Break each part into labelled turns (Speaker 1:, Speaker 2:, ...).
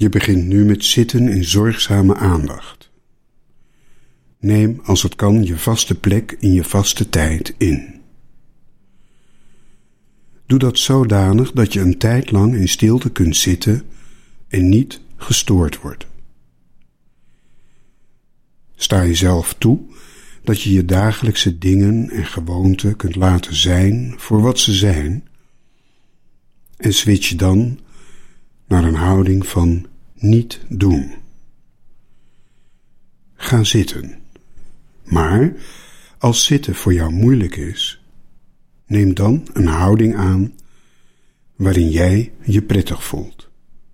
Speaker 1: Je begint nu met zitten in zorgzame aandacht. Neem, als het kan, je vaste plek in je vaste tijd in. Doe dat zodanig dat je een tijd lang in stilte kunt zitten en niet gestoord wordt. Sta jezelf toe dat je je dagelijkse dingen en gewoonten kunt laten zijn voor wat ze zijn en switch dan naar een houding van niet doen. Ga zitten. Maar als zitten voor jou moeilijk is, neem dan een houding aan waarin jij je prettig voelt.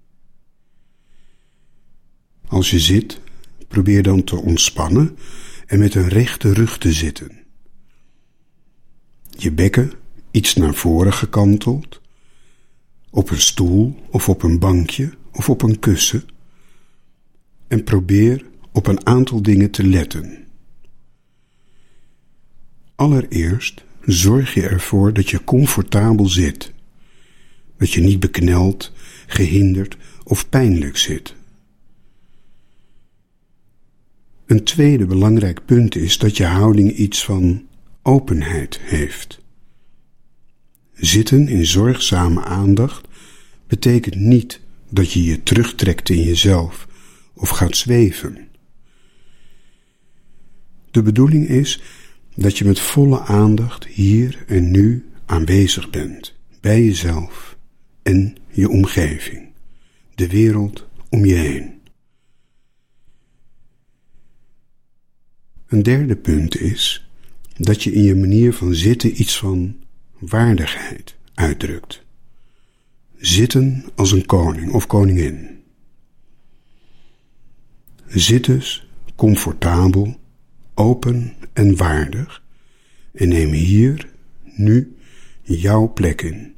Speaker 1: Als je zit, probeer dan te ontspannen en met een rechte rug te zitten. Je bekken iets naar voren gekanteld, op een stoel of op een bankje of op een kussen, en probeer op een aantal dingen te letten. Allereerst zorg je ervoor dat je comfortabel zit, dat je niet bekneld, gehinderd of pijnlijk zit. Een tweede belangrijk punt is dat je houding iets van openheid heeft. Zitten in zorgzame aandacht betekent niet dat je je terugtrekt in jezelf of gaat zweven. De bedoeling is dat je met volle aandacht hier en nu aanwezig bent, bij jezelf en je omgeving, de wereld om je heen. Een derde punt is dat je in je manier van zitten iets van waardigheid uitdrukt. Zitten als een koning of koningin. Zit dus comfortabel, open en waardig en neem hier, nu, jouw plek in.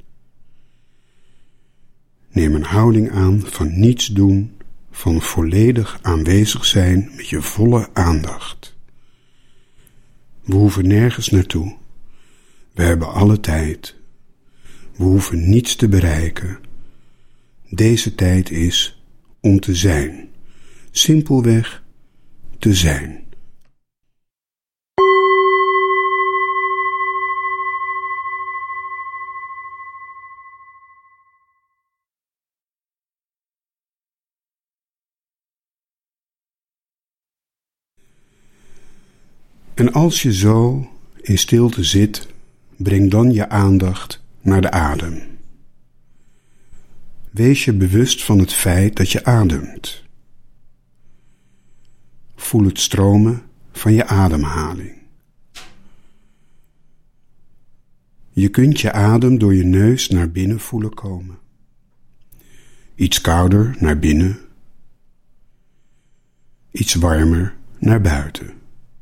Speaker 1: Neem een houding aan van niets doen, van volledig aanwezig zijn met je volle aandacht. We hoeven nergens naartoe. We hebben alle tijd. We hoeven niets te bereiken. Deze tijd is om te zijn. Simpelweg te zijn. En als je zo in stilte zit, breng dan je aandacht naar de adem. Wees je bewust van het feit dat je ademt. Voel het stromen van je ademhaling. Je kunt je adem door je neus naar binnen voelen komen. Iets kouder naar binnen. Iets warmer naar buiten.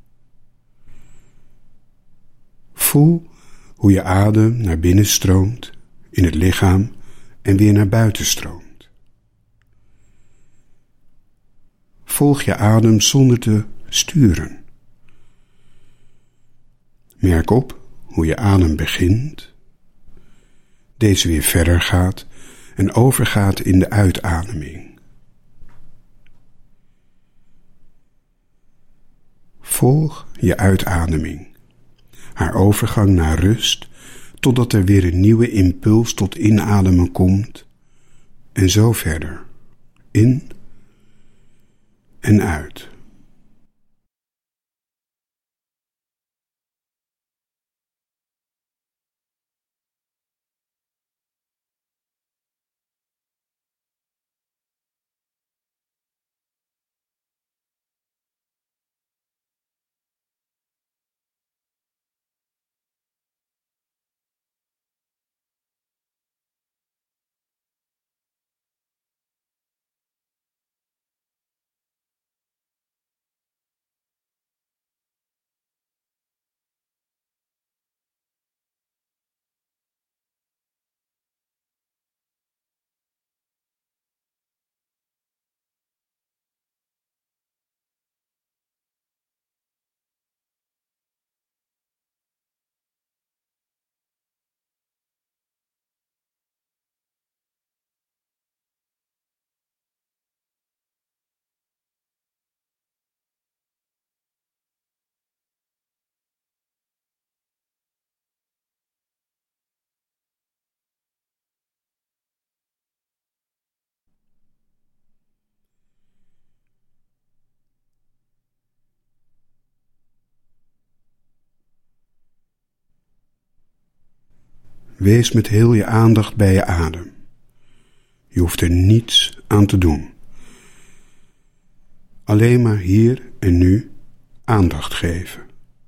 Speaker 1: Voel hoe je adem naar binnen stroomt in het lichaam en weer naar buiten stroomt. Volg je adem zonder te sturen. Merk op hoe je adem begint, deze weer verder gaat en overgaat in de uitademing. Volg je uitademing. Haar overgang naar rust, totdat er weer een nieuwe impuls tot inademen komt, en zo verder, in en uit. Wees met heel je aandacht bij je adem. Je hoeft er niets aan te doen. Alleen maar hier en nu aandacht geven.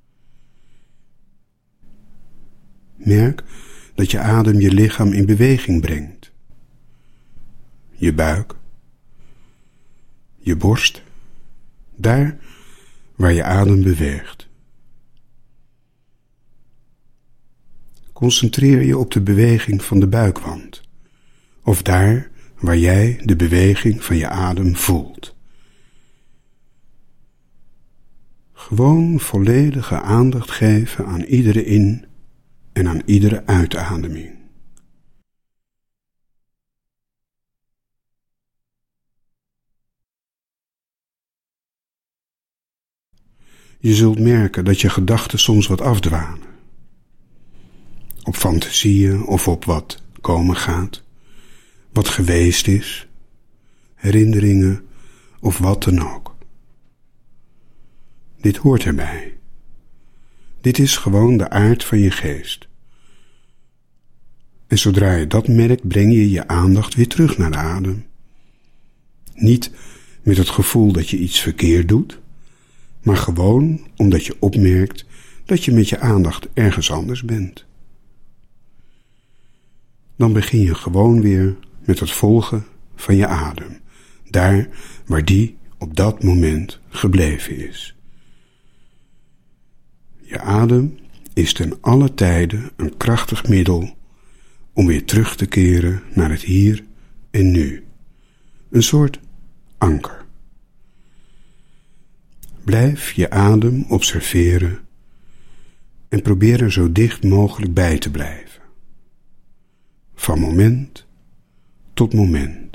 Speaker 1: Merk dat je adem je lichaam in beweging brengt. Je buik, je borst, daar waar je adem beweegt. Concentreer je op de beweging van de buikwand, of daar waar jij de beweging van je adem voelt. Gewoon volledige aandacht geven aan iedere in- en aan iedere uitademing. Je zult merken dat je gedachten soms wat afdwalen. Op fantasieën of op wat komen gaat, wat geweest is, herinneringen of wat dan ook. Dit hoort erbij. Dit is gewoon de aard van je geest. En zodra je dat merkt, breng je je aandacht weer terug naar de adem. Niet met het gevoel dat je iets verkeerd doet, maar gewoon omdat je opmerkt dat je met je aandacht ergens anders bent. Dan begin je gewoon weer met het volgen van je adem, daar waar die op dat moment gebleven is. Je adem is ten alle tijde een krachtig middel om weer terug te keren naar het hier en nu. Een soort anker. Blijf je adem observeren en probeer er zo dicht mogelijk bij te blijven. Van moment tot moment.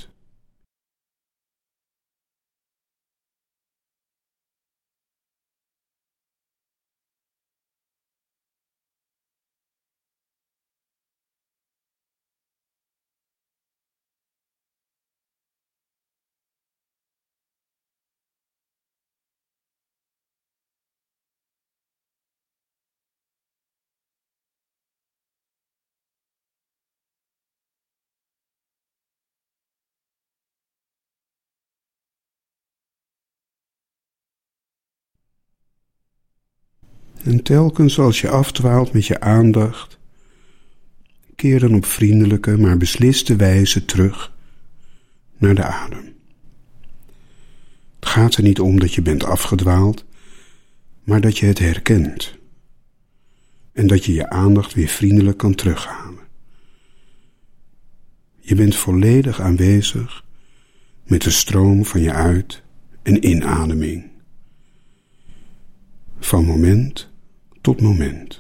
Speaker 1: En telkens als je afdwaalt met je aandacht, keer dan op vriendelijke, maar besliste wijze terug naar de adem. Het gaat er niet om dat je bent afgedwaald, maar dat je het herkent. En dat je je aandacht weer vriendelijk kan terughalen. Je bent volledig aanwezig met de stroom van je uit- en inademing. Van moment tot moment.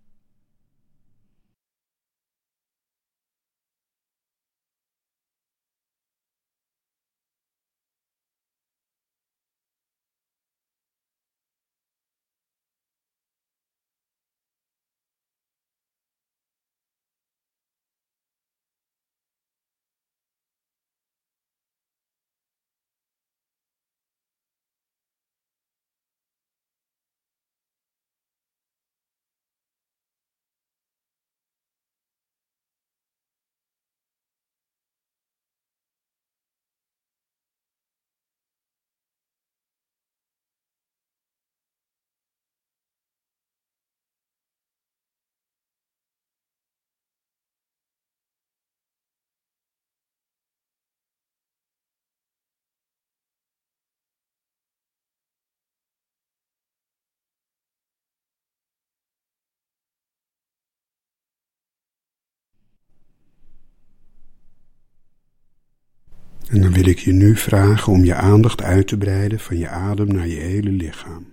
Speaker 1: En dan wil ik je nu vragen om je aandacht uit te breiden van je adem naar je hele lichaam.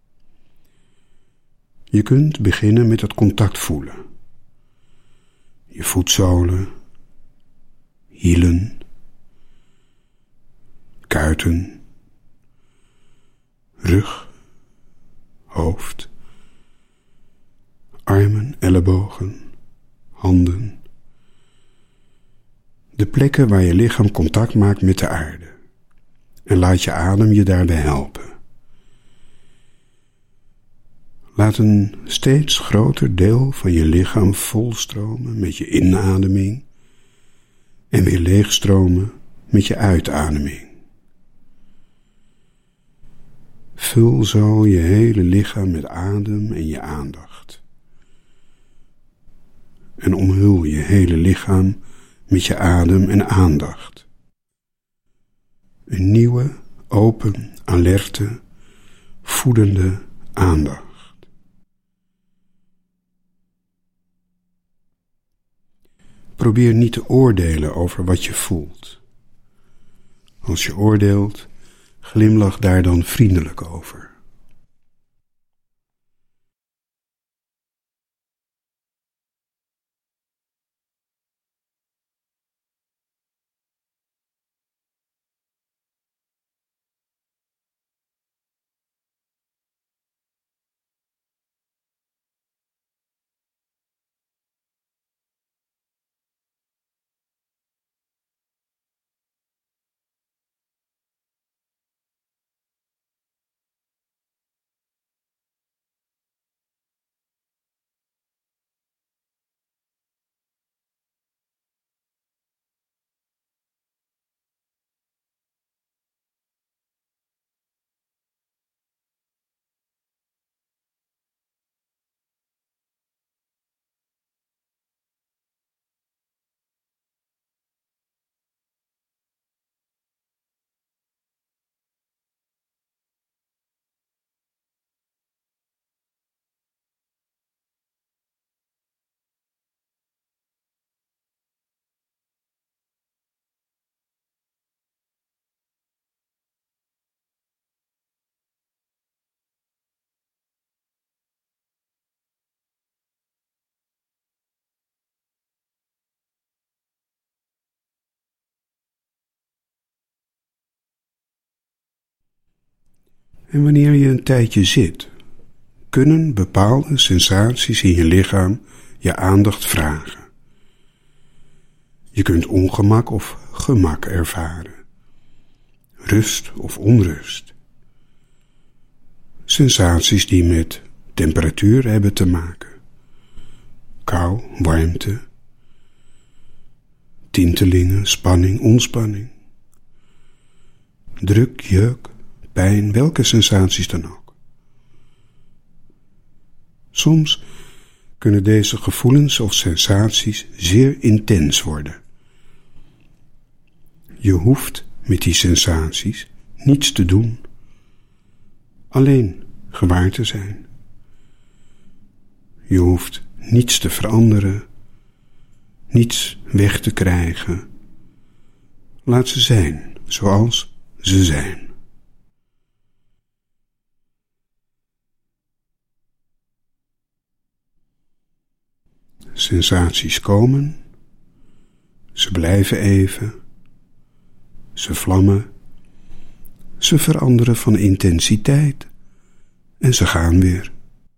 Speaker 1: Je kunt beginnen met het contact voelen. Je voetzolen, hielen, kuiten, rug, hoofd, armen, ellebogen, handen. De plekken waar je lichaam contact maakt met de aarde. En laat je adem je daarbij helpen. Laat een steeds groter deel van je lichaam volstromen met je inademing en weer leegstromen met je uitademing. Vul zo je hele lichaam met adem en je aandacht. En omhul je hele lichaam met je adem en aandacht. Een nieuwe, open, alerte, voedende aandacht. Probeer niet te oordelen over wat je voelt. Als je oordeelt, glimlach daar dan vriendelijk over. En wanneer je een tijdje zit, kunnen bepaalde sensaties in je lichaam je aandacht vragen. Je kunt ongemak of gemak ervaren, rust of onrust. Sensaties die met temperatuur hebben te maken, kou, warmte, tintelingen, spanning, ontspanning, druk, jeuk, pijn, welke sensaties dan ook. Soms kunnen deze gevoelens of sensaties zeer intens worden. Je hoeft met die sensaties niets te doen, alleen gewaar te zijn. Je hoeft niets te veranderen, niets weg te krijgen. Laat ze zijn zoals ze zijn. Sensaties komen, ze blijven even, ze vlammen, ze veranderen van intensiteit en ze gaan weer.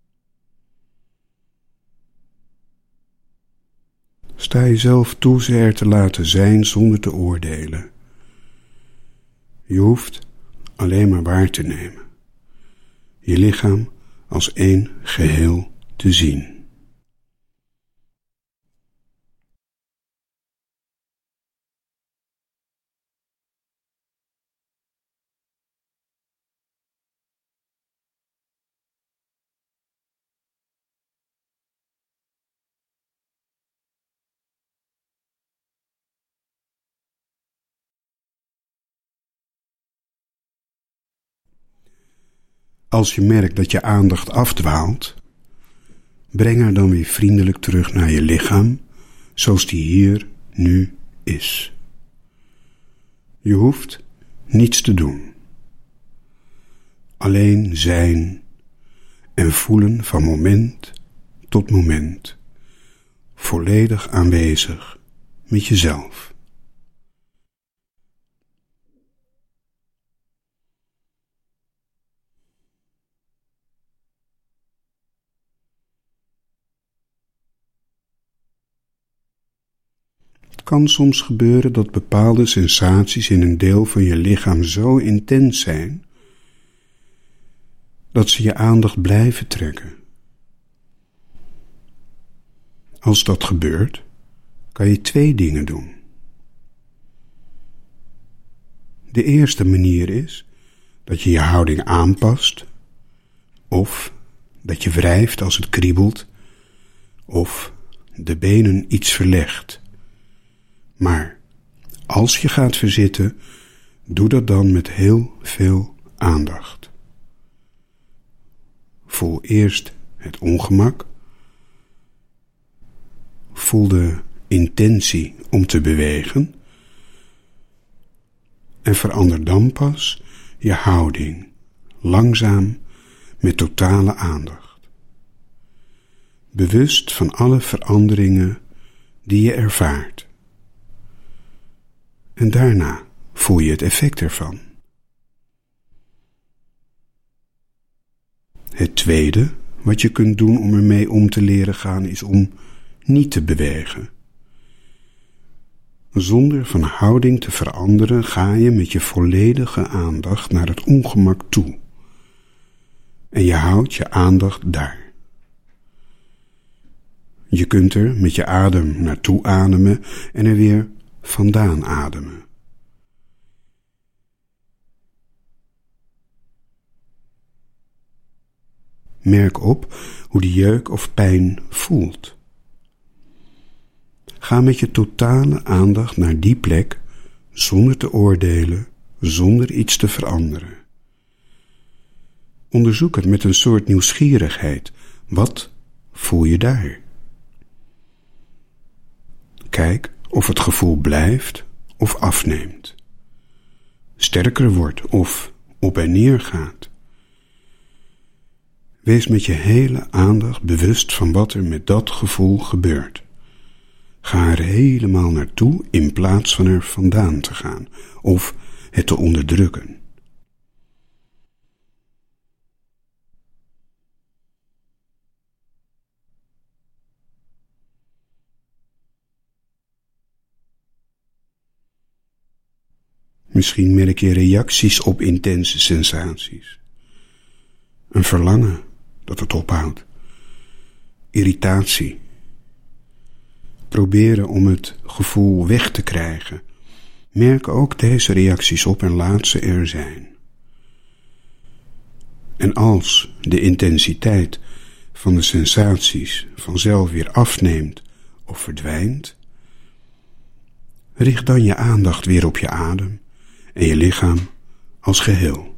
Speaker 1: Sta jezelf toe ze er te laten zijn zonder te oordelen. Je hoeft alleen maar waar te nemen, je lichaam als één geheel te zien. Als je merkt dat je aandacht afdwaalt, breng haar dan weer vriendelijk terug naar je lichaam, zoals die hier nu is. Je hoeft niets te doen. Alleen zijn en voelen van moment tot moment, volledig aanwezig met jezelf. Het kan soms gebeuren dat bepaalde sensaties in een deel van je lichaam zo intens zijn, dat ze je aandacht blijven trekken Als dat gebeurt, kan je 2 dingen doen. De eerste manier is dat je je houding aanpast, of dat je wrijft als het kriebelt, of de benen iets verlegt. Maar als je gaat verzitten, doe dat dan met heel veel aandacht. Voel eerst het ongemak. Voel de intentie om te bewegen. En verander dan pas je houding, langzaam, met totale aandacht. Bewust van alle veranderingen die je ervaart. En daarna voel je het effect ervan. Het tweede wat je kunt doen om ermee om te leren gaan is om niet te bewegen. Zonder van houding te veranderen ga je met je volledige aandacht naar het ongemak toe. En je houdt je aandacht daar. Je kunt er met je adem naartoe ademen en er weer vandaan ademen. Merk op hoe de jeuk of pijn voelt. Ga met je totale aandacht naar die plek, zonder te oordelen, zonder iets te veranderen. Onderzoek het met een soort nieuwsgierigheid. Wat voel je daar? Kijk of het gevoel blijft of afneemt. Sterker wordt of op en neer gaat. Wees met je hele aandacht bewust van wat er met dat gevoel gebeurt. Ga er helemaal naartoe in plaats van er vandaan te gaan of het te onderdrukken. Misschien merk je reacties op intense sensaties. Een verlangen dat het ophoudt. Irritatie. Proberen om het gevoel weg te krijgen. Merk ook deze reacties op en laat ze er zijn. En als de intensiteit van de sensaties vanzelf weer afneemt of verdwijnt, richt dan je aandacht weer op je adem en je lichaam als geheel.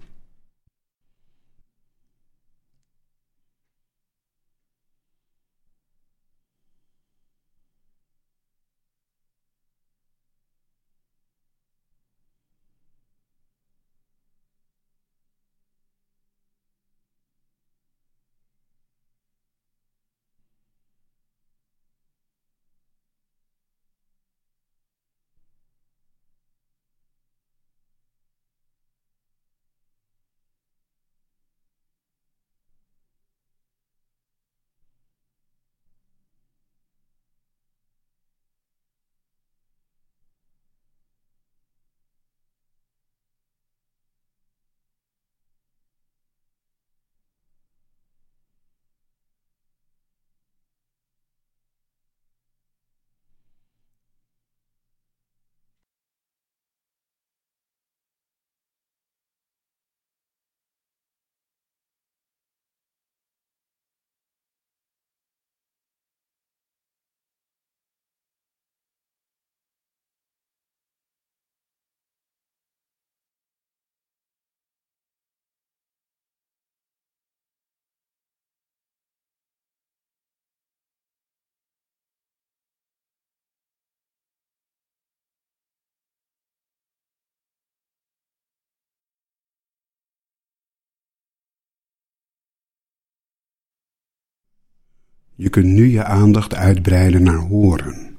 Speaker 1: Je kunt nu je aandacht uitbreiden naar horen.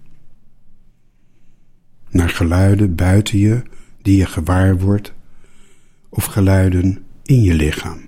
Speaker 1: Naar geluiden buiten je die je gewaar wordt of geluiden in je lichaam.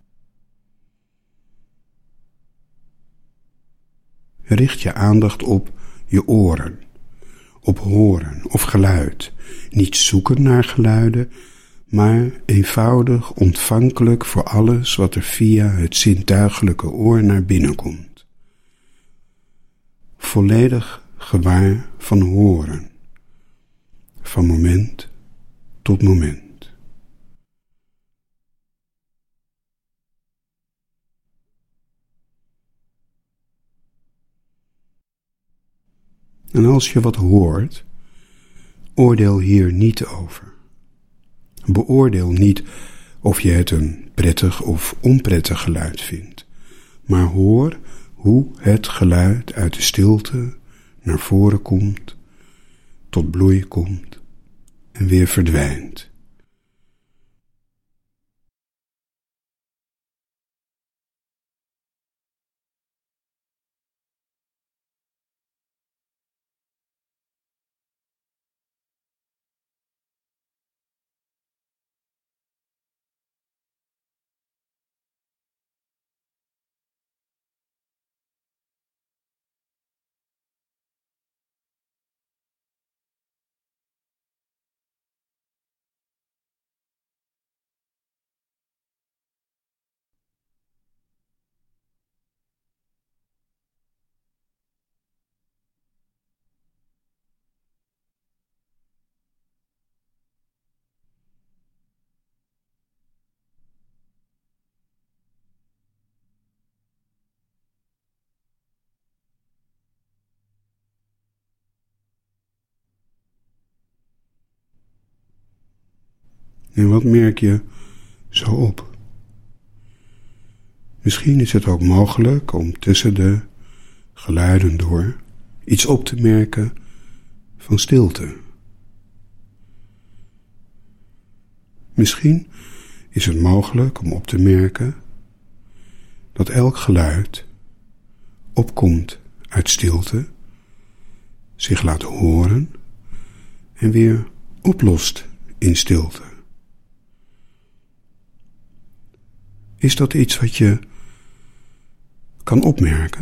Speaker 1: Richt je aandacht op je oren, op horen of geluid. Niet zoeken naar geluiden, maar eenvoudig ontvankelijk voor alles wat er via het zintuigelijke oor naar binnen komt. volledig gewaar van horen, van moment tot moment. En als je wat hoort, oordeel hier niet over. Beoordeel niet of je het een prettig of onprettig geluid vindt, maar hoor hoe het geluid uit de stilte naar voren komt, tot bloei komt en weer verdwijnt. En wat merk je zo op? Misschien is het ook mogelijk om tussen de geluiden door iets op te merken van stilte. Misschien is het mogelijk om op te merken dat elk geluid opkomt uit stilte, zich laat horen en weer oplost in stilte. Is dat iets wat je kan opmerken?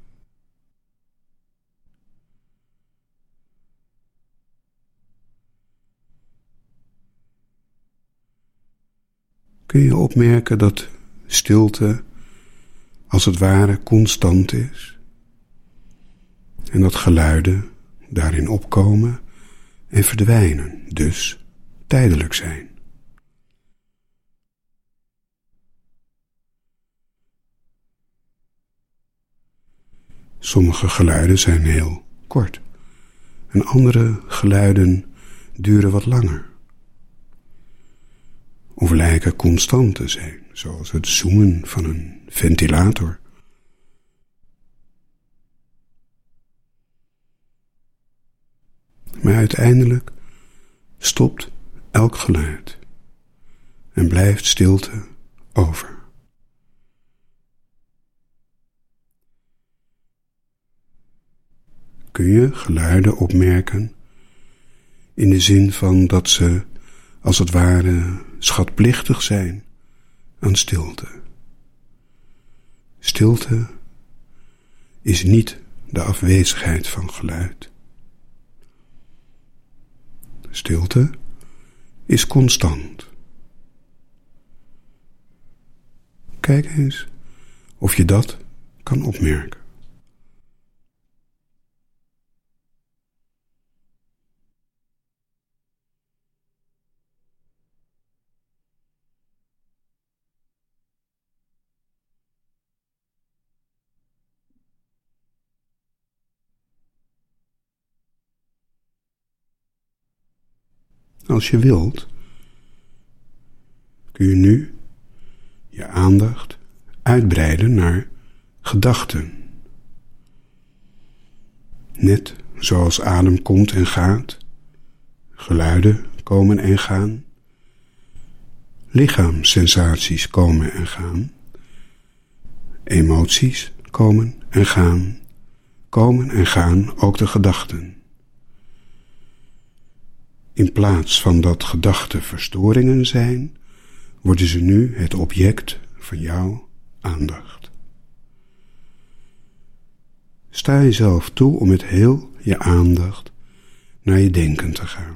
Speaker 1: Kun je opmerken dat stilte als het ware constant is en dat geluiden daarin opkomen en verdwijnen, dus tijdelijk zijn? Sommige geluiden zijn heel kort en andere geluiden duren wat langer. Of lijken constant te zijn, zoals het zoemen van een ventilator. Maar uiteindelijk stopt elk geluid en blijft stilte over. Kun je geluiden opmerken in de zin van dat ze als het ware schatplichtig zijn aan stilte. Stilte is niet de afwezigheid van geluid. Stilte is constant. Kijk eens of je dat kan opmerken. Als je wilt, kun je nu je aandacht uitbreiden naar gedachten. Net zoals adem komt en gaat, geluiden komen en gaan, lichaamssensaties komen en gaan, emoties komen en gaan ook de gedachten. In plaats van dat gedachten verstoringen zijn, worden ze nu het object van jouw aandacht. Sta jezelf toe om met heel je aandacht naar je denken te gaan.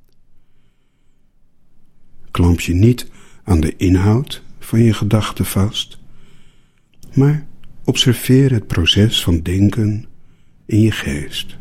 Speaker 1: Klamp je niet aan de inhoud van je gedachten vast, maar observeer het proces van denken in je geest.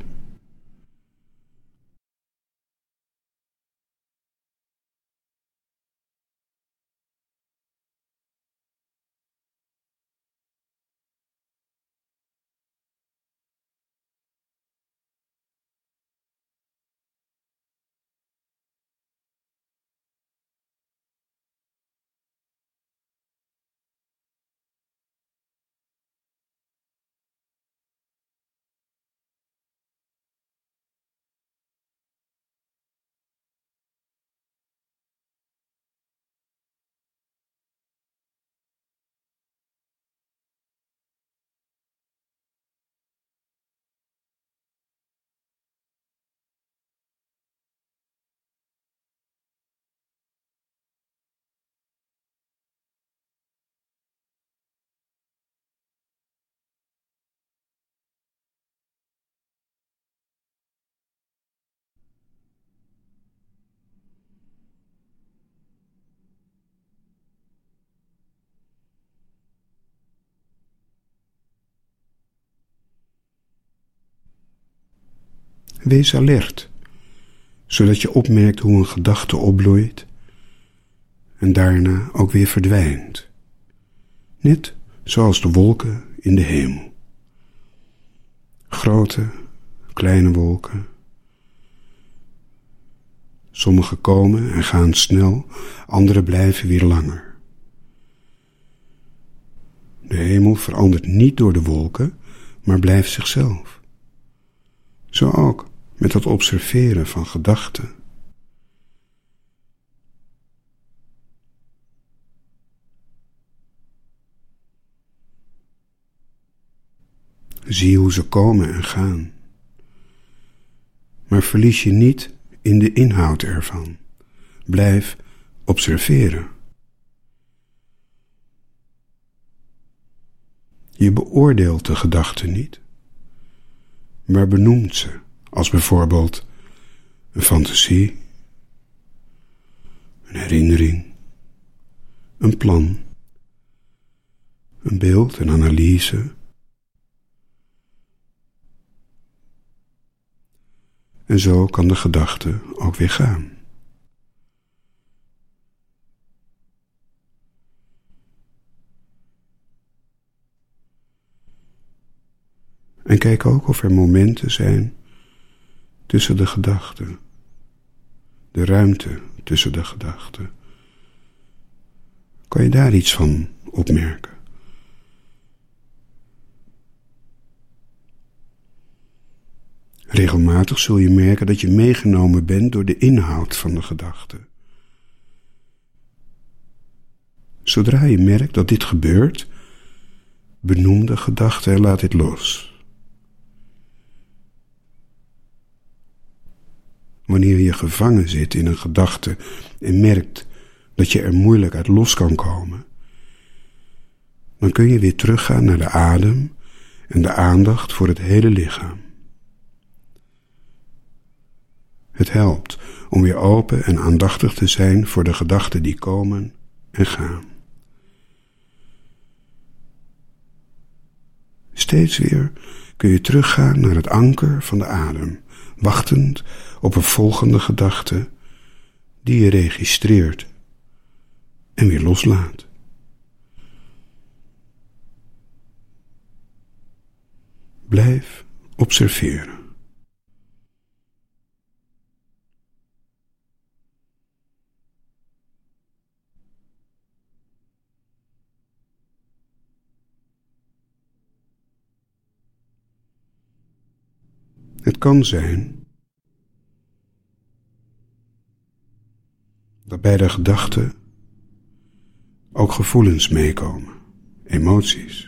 Speaker 1: Wees alert, zodat je opmerkt hoe een gedachte opbloeit en daarna ook weer verdwijnt. Net zoals de wolken in de hemel. Grote, kleine wolken. Sommige komen en gaan snel, andere blijven weer langer. De hemel verandert niet door de wolken, maar blijft zichzelf. Zo ook met het observeren van gedachten. Zie hoe ze komen en gaan. Maar verlies je niet in de inhoud ervan. Blijf observeren. Je beoordeelt de gedachten niet, maar benoemt ze, als bijvoorbeeld een fantasie, een herinnering, een plan, een beeld, een analyse. En zo kan de gedachte ook weer gaan. En kijk ook of er momenten zijn tussen de gedachten, de ruimte tussen de gedachten. Kan je daar iets van opmerken? Regelmatig zul je merken dat je meegenomen bent door de inhoud van de gedachte. Zodra je merkt dat dit gebeurt, benoem de gedachte en laat dit los. Wanneer je gevangen zit in een gedachte en merkt dat je er moeilijk uit los kan komen, dan kun je weer teruggaan naar de adem en de aandacht voor het hele lichaam. Het helpt om weer open en aandachtig te zijn voor de gedachten die komen en gaan. Steeds weer kun je teruggaan naar het anker van de adem, wachtend op een volgende gedachte die je registreert en weer loslaat. Blijf observeren. Het kan zijn dat bij de gedachte ook gevoelens meekomen, emoties.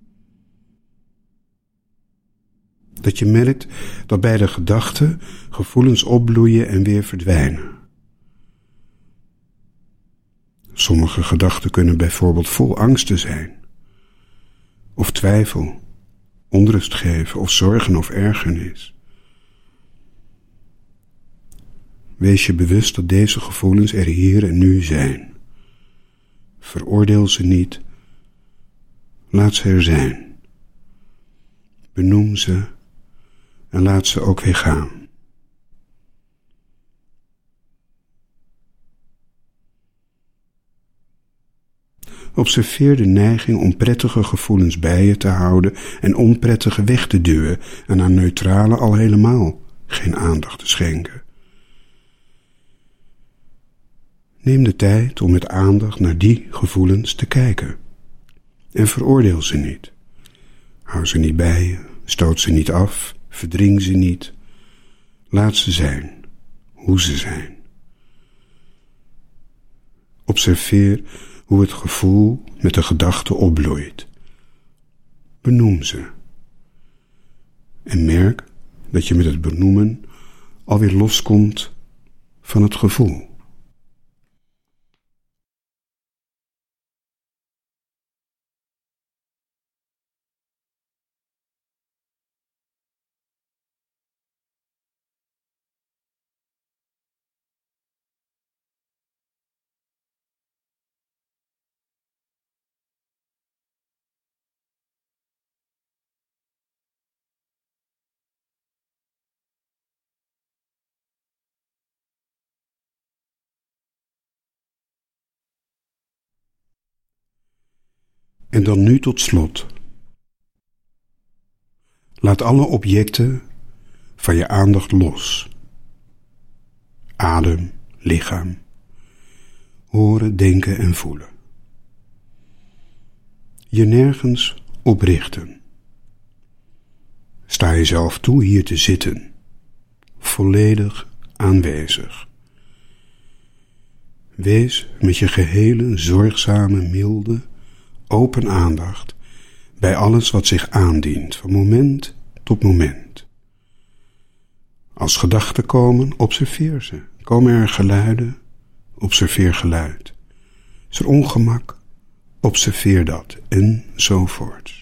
Speaker 1: Dat je merkt dat bij de gedachte gevoelens opbloeien en weer verdwijnen. Sommige gedachten kunnen bijvoorbeeld vol angsten zijn, of twijfel, onrust geven of zorgen of ergernis. Wees je bewust dat deze gevoelens er hier en nu zijn. Veroordeel ze niet. Laat ze er zijn. Benoem ze en laat ze ook weer gaan. Observeer de neiging om prettige gevoelens bij je te houden en onprettige weg te duwen en aan neutrale al helemaal geen aandacht te schenken. Neem de tijd om met aandacht naar die gevoelens te kijken. En veroordeel ze niet. Hou ze niet bij je, stoot ze niet af, verdring ze niet. Laat ze zijn, hoe ze zijn. Observeer hoe het gevoel met de gedachte opbloeit. Benoem ze. En merk dat je met het benoemen alweer loskomt van het gevoel. En dan nu tot slot. Laat alle objecten van je aandacht los. Adem, lichaam, horen, denken en voelen. Je nergens op richten. Sta jezelf toe hier te zitten, volledig aanwezig. Wees met je gehele zorgzame, milde, open aandacht bij alles wat zich aandient, van moment tot moment. Als gedachten komen, observeer ze. Komen er geluiden, observeer geluid. Is er ongemak, observeer dat, enzovoorts.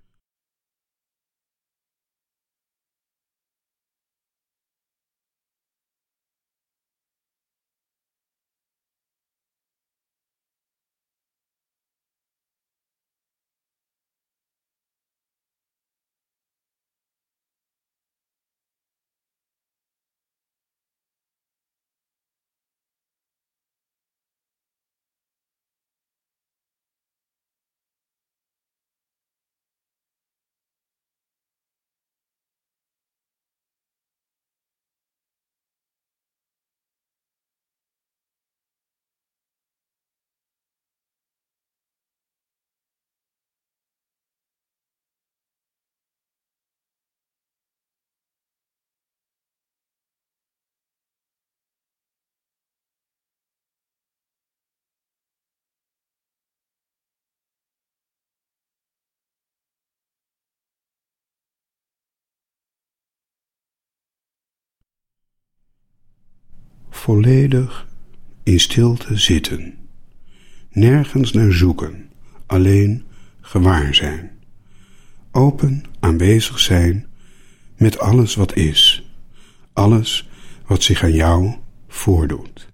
Speaker 1: Volledig in stilte zitten. Nergens naar zoeken, alleen gewaar zijn. Open aanwezig zijn met alles wat is. Alles wat zich aan jou voordoet.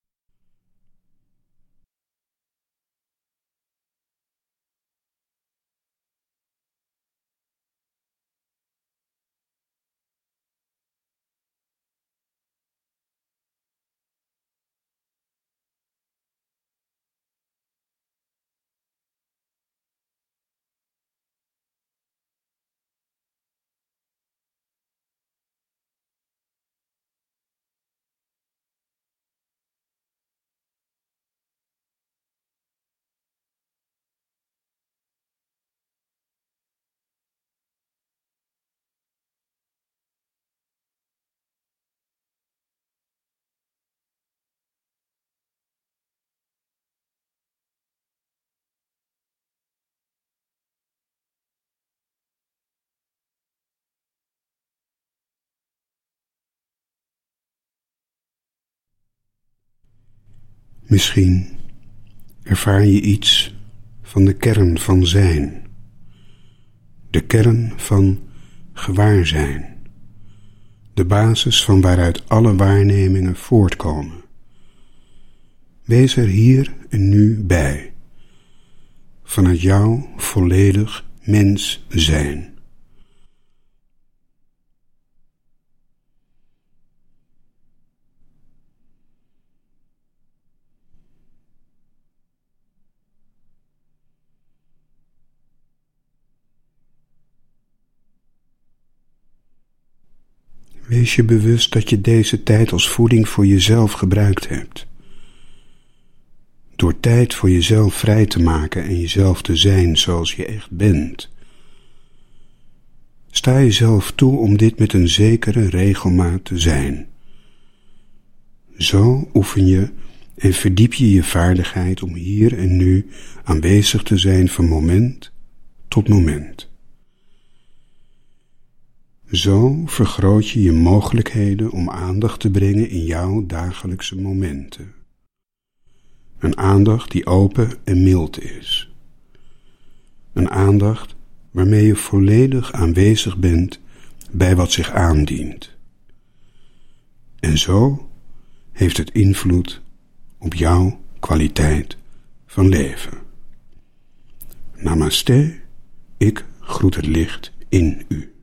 Speaker 1: Misschien ervaar je iets van de kern van zijn. De kern van gewaarzijn. De basis van waaruit alle waarnemingen voortkomen. Wees er hier en nu bij. Vanuit jouw volledig mens zijn. Wees je bewust dat je deze tijd als voeding voor jezelf gebruikt hebt. Door tijd voor jezelf vrij te maken en jezelf te zijn zoals je echt bent. Sta jezelf toe om dit met een zekere regelmaat te zijn. Zo oefen je en verdiep je je vaardigheid om hier en nu aanwezig te zijn van moment tot moment. Zo vergroot je je mogelijkheden om aandacht te brengen in jouw dagelijkse momenten. Een aandacht die open en mild is. Een aandacht waarmee je volledig aanwezig bent bij wat zich aandient. En zo heeft het invloed op jouw kwaliteit van leven. Namaste, ik groet het licht in u.